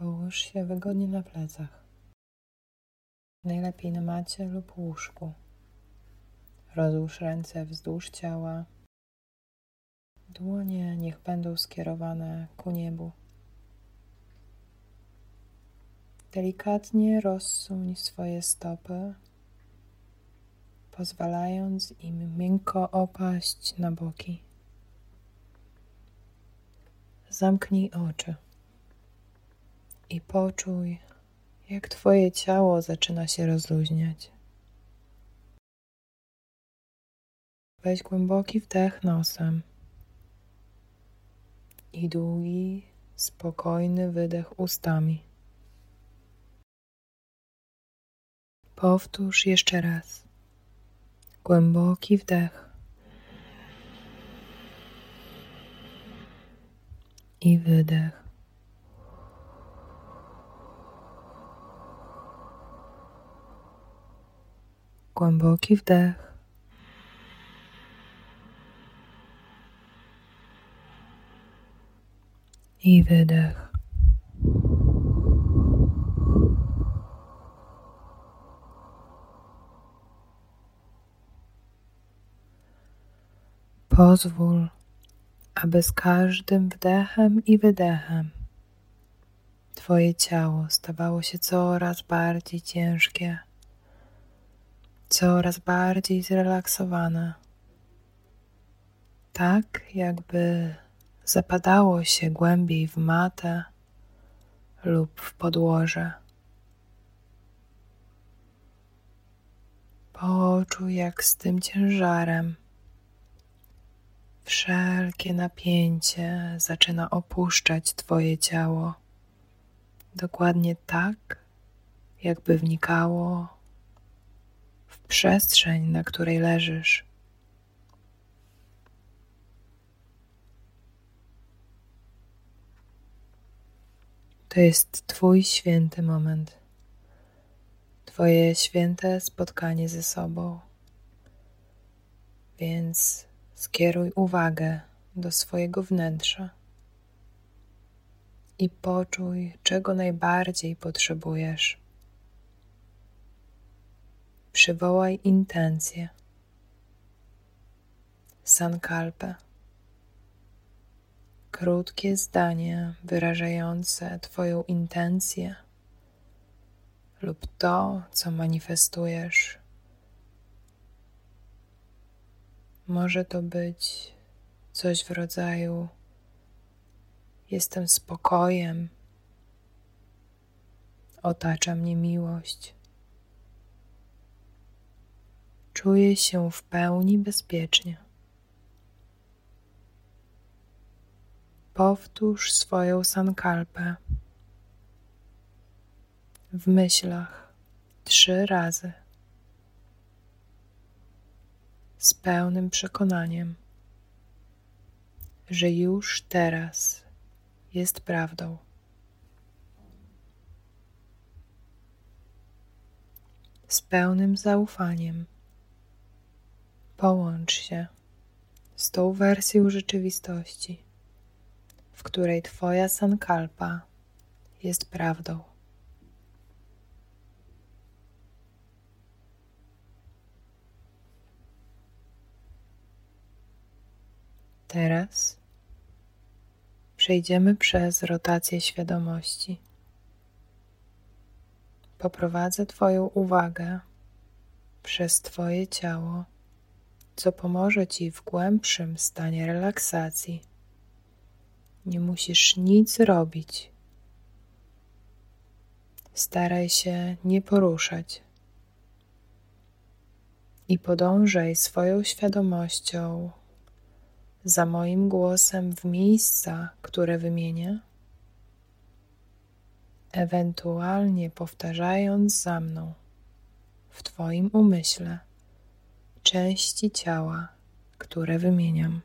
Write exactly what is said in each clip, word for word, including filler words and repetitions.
Połóż się wygodnie na plecach. Najlepiej na macie lub łóżku. Rozłóż ręce wzdłuż ciała. Dłonie niech będą skierowane ku niebu. Delikatnie rozsuń swoje stopy, pozwalając im miękko opaść na boki. Zamknij oczy i poczuj, jak Twoje ciało zaczyna się rozluźniać. Weź głęboki wdech nosem i długi, spokojny wydech ustami. Powtórz jeszcze raz. Głęboki wdech i wydech. Głęboki wdech i wydech. Pozwól, aby z każdym wdechem i wydechem Twoje ciało stawało się coraz bardziej ciężkie, coraz bardziej zrelaksowane, tak jakby zapadało się głębiej w matę lub w podłoże. Poczuj, jak z tym ciężarem wszelkie napięcie zaczyna opuszczać Twoje ciało, dokładnie tak, jakby wnikało w przestrzeń, na której leżysz. To jest Twój święty moment, Twoje święte spotkanie ze sobą, więc skieruj uwagę do swojego wnętrza i poczuj, czego najbardziej potrzebujesz. Przywołaj intencję, sankalpę, krótkie zdanie wyrażające Twoją intencję lub to, co manifestujesz. Może to być coś w rodzaju: jestem spokojem, otacza mnie miłość, czuję się w pełni bezpiecznie. Powtórz swoją sankalpę w myślach trzy razy z pełnym przekonaniem, że już teraz jest prawdą. Z pełnym zaufaniem połącz się z tą wersją rzeczywistości, w której Twoja sankalpa jest prawdą. Teraz przejdziemy przez rotację świadomości. Poprowadzę Twoją uwagę przez Twoje ciało, co pomoże Ci w głębszym stanie relaksacji. Nie musisz nic robić. Staraj się nie poruszać i podążaj swoją świadomością za moim głosem w miejsca, które wymienię, ewentualnie powtarzając za mną w Twoim umyśle części ciała, które wymieniam.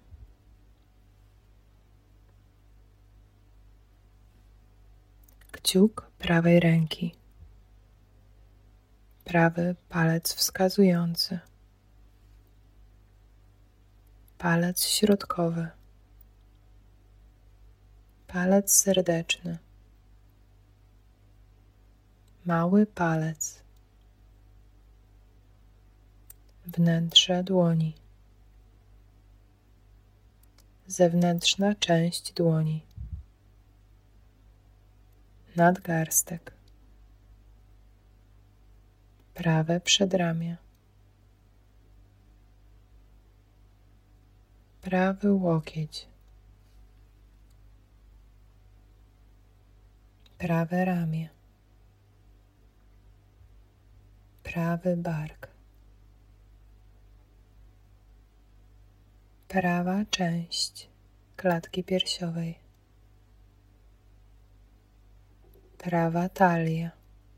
Kciuk prawej ręki, prawy palec wskazujący, palec środkowy, palec serdeczny, mały palec, wnętrze dłoni, zewnętrzna część dłoni, nadgarstek, prawe przedramię, prawy łokieć, prawe ramię, prawy bark, prawa część klatki piersiowej, prawa talia,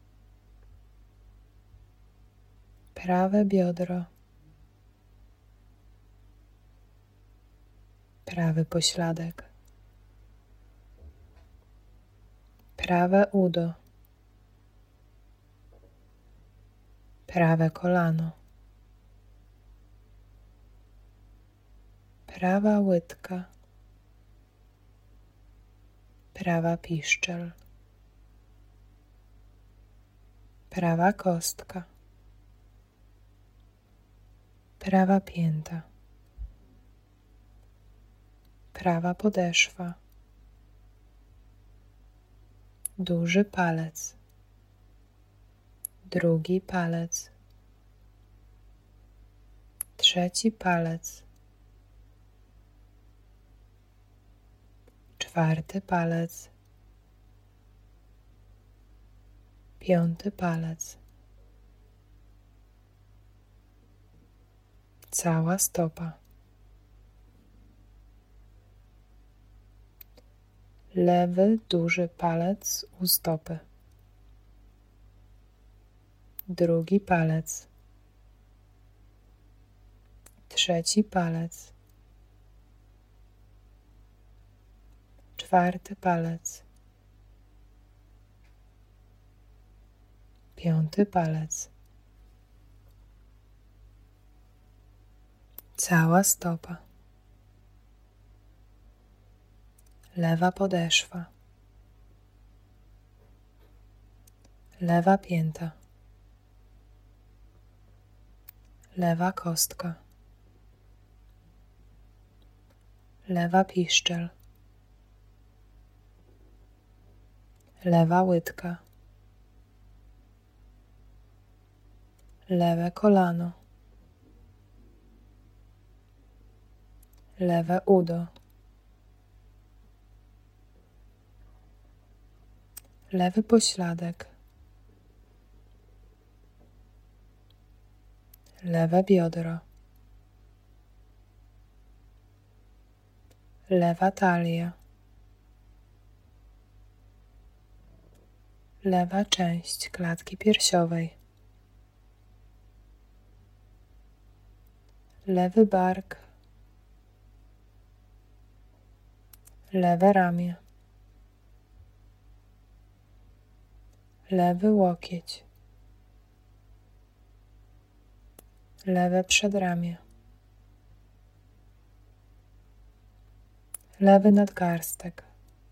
prawe biodro, prawy pośladek, prawe udo, prawe kolano, prawa łydka, prawa piszczel, prawa kostka, prawa pięta, prawa podeszwa, duży palec, drugi palec, trzeci palec, czwarty palec, piąty palec, cała stopa, lewy duży palec u stopy, drugi palec, trzeci palec, czwarty palec, piąty palec, cała stopa, lewa podeszwa, lewa pięta, lewa kostka, lewa piszczel, lewa łydka, lewe kolano, lewe udo, lewy pośladek, lewe biodro, lewa talia, lewa część klatki piersiowej, lewy bark, lewe ramię, lewy łokieć, lewe przedramię, lewy nadgarstek,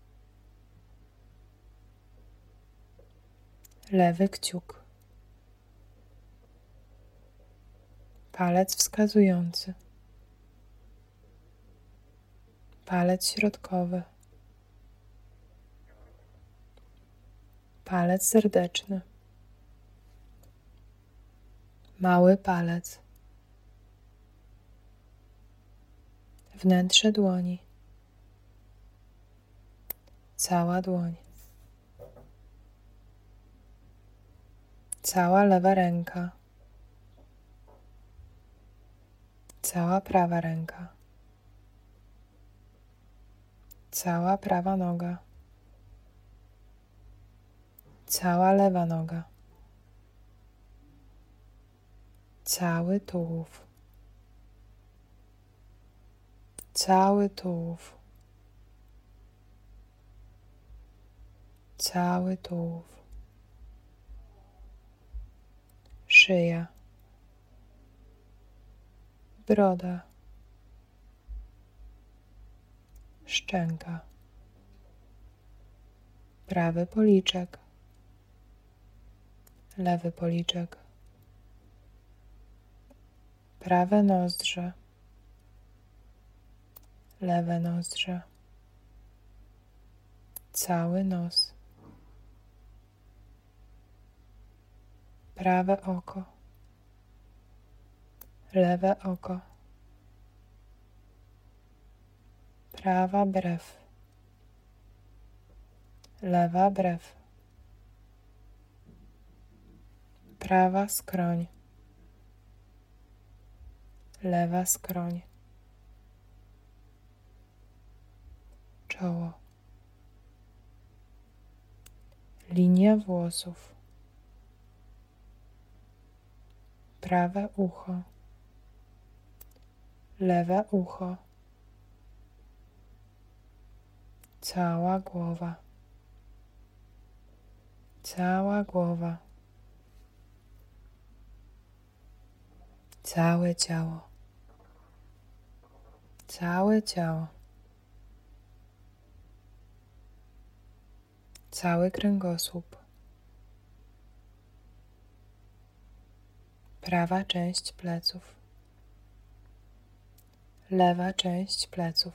lewy kciuk, palec wskazujący, palec środkowy, palec serdeczny, mały palec, wnętrze dłoni, cała dłoń, cała lewa ręka, cała prawa ręka, cała prawa noga, cała lewa noga, cały tułów, cały tułów, cały tułów, szyja, broda, szczęka, prawy policzek, lewy policzek, prawe nozdrze, lewe nozdrze, cały nos, prawe oko, lewe oko, prawa brew, lewa brew, prawa skroń, lewa skroń, czoło, linia włosów, prawe ucho, lewe ucho, cała głowa, cała głowa, całe ciało, całe ciało, cały kręgosłup, prawa część pleców, lewa część pleców,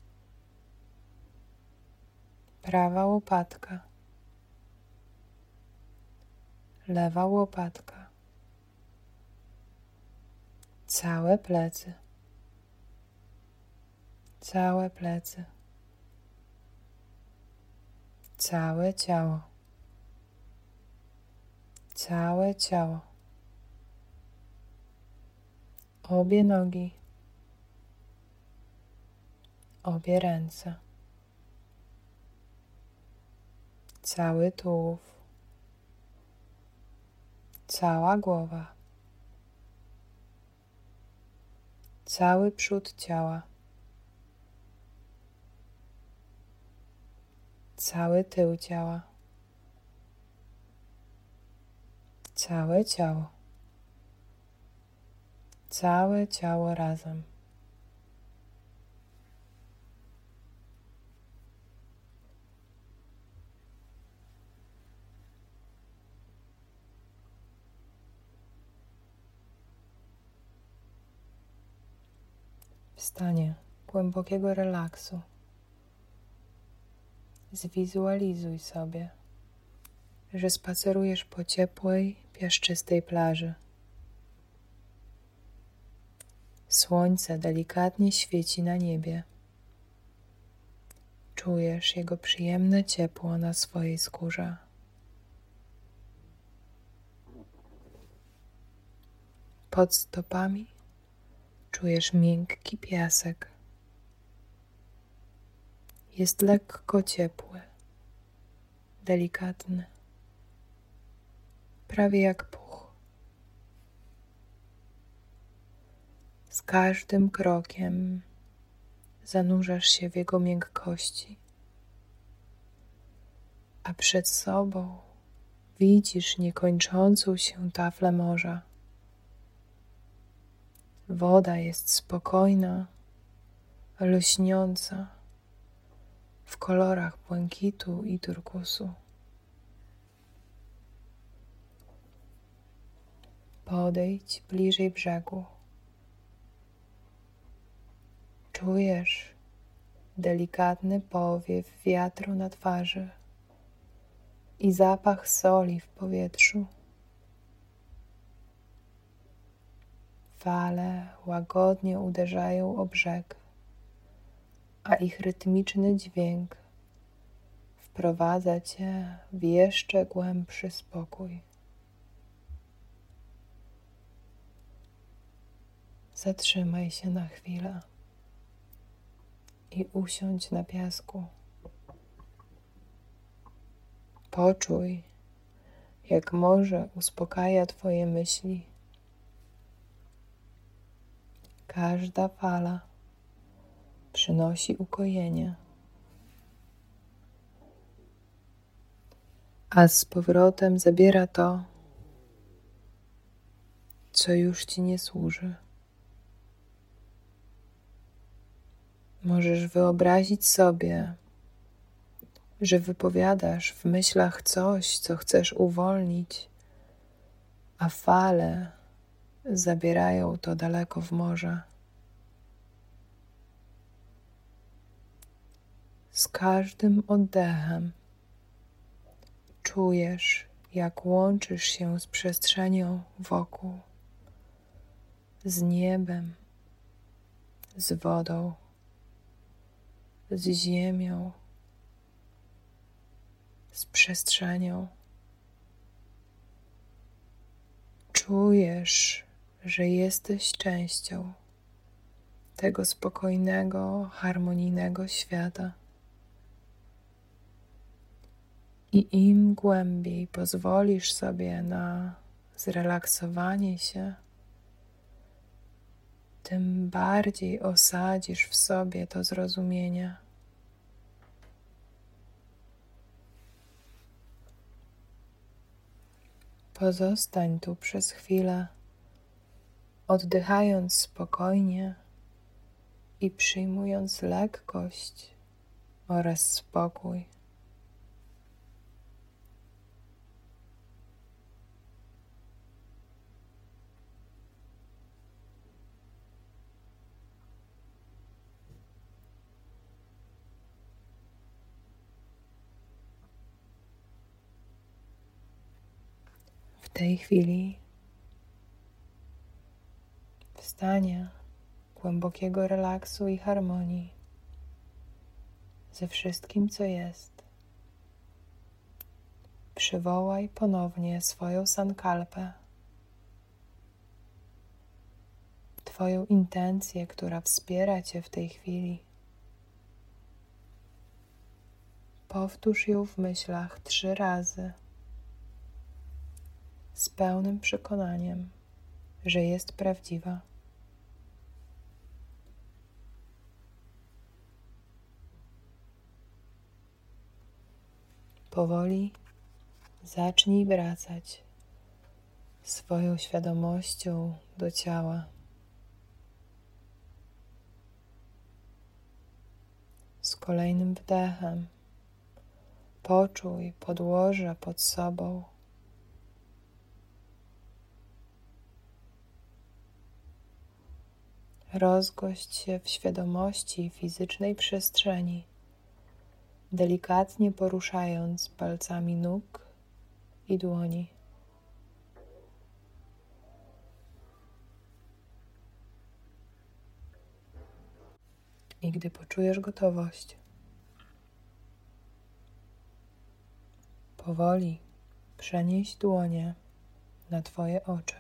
prawa łopatka, lewa łopatka, całe plecy, całe plecy, całe ciało, całe ciało, obie nogi, obie ręce, cały tułów, cała głowa, cały przód ciała, cały tył ciała, całe ciało, całe ciało razem. W stanie głębokiego relaksu zwizualizuj sobie, że spacerujesz po ciepłej, piaszczystej plaży. Słońce delikatnie świeci na niebie. Czujesz jego przyjemne ciepło na swojej skórze. Pod stopami czujesz miękki piasek. Jest lekko ciepły, delikatny, prawie jak puch. Z każdym krokiem zanurzasz się w jego miękkości, a przed sobą widzisz niekończącą się taflę morza. Woda jest spokojna, lśniąca w kolorach błękitu i turkusu. Podejdź bliżej brzegu. Czujesz delikatny powiew wiatru na twarzy i zapach soli w powietrzu. Fale łagodnie uderzają o brzeg, a ich rytmiczny dźwięk wprowadza cię w jeszcze głębszy spokój. Zatrzymaj się na chwilę i usiądź na piasku. Poczuj, jak morze uspokaja twoje myśli. Każda fala przynosi ukojenie, a z powrotem zabiera to, co już ci nie służy. Możesz wyobrazić sobie, że wypowiadasz w myślach coś, co chcesz uwolnić, a fale zabierają to daleko w morze. Z każdym oddechem czujesz, jak łączysz się z przestrzenią wokół, z niebem, z wodą, z ziemią, z przestrzenią. Czujesz, że jesteś częścią tego spokojnego, harmonijnego świata. I im głębiej pozwolisz sobie na zrelaksowanie się, tym bardziej osadzisz w sobie to zrozumienie. Pozostań tu przez chwilę, oddychając spokojnie i przyjmując lekkość oraz spokój. W tej chwili, w stanie głębokiego relaksu i harmonii ze wszystkim, co jest, przywołaj ponownie swoją sankalpę, Twoją intencję, która wspiera Cię w tej chwili. Powtórz ją w myślach trzy razy, z pełnym przekonaniem, że jest prawdziwa. Powoli zacznij wracać swoją świadomością do ciała. Z kolejnym wdechem poczuj podłoże pod sobą. Rozgość się w świadomości fizycznej przestrzeni, delikatnie poruszając palcami nóg i dłoni. I gdy poczujesz gotowość, powoli przenieś dłonie na Twoje oczy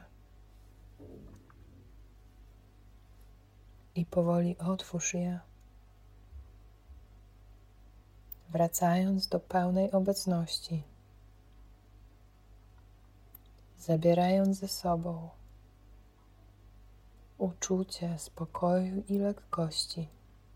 i powoli otwórz je, wracając do pełnej obecności, zabierając ze sobą uczucie spokoju i lekkości.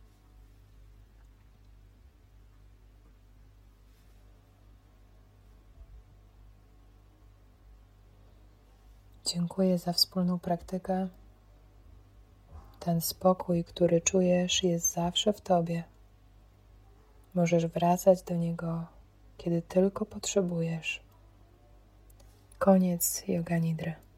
Dziękuję za wspólną praktykę. Ten spokój, który czujesz, jest zawsze w Tobie. Możesz wracać do niego, kiedy tylko potrzebujesz. Koniec Yoga Nidry.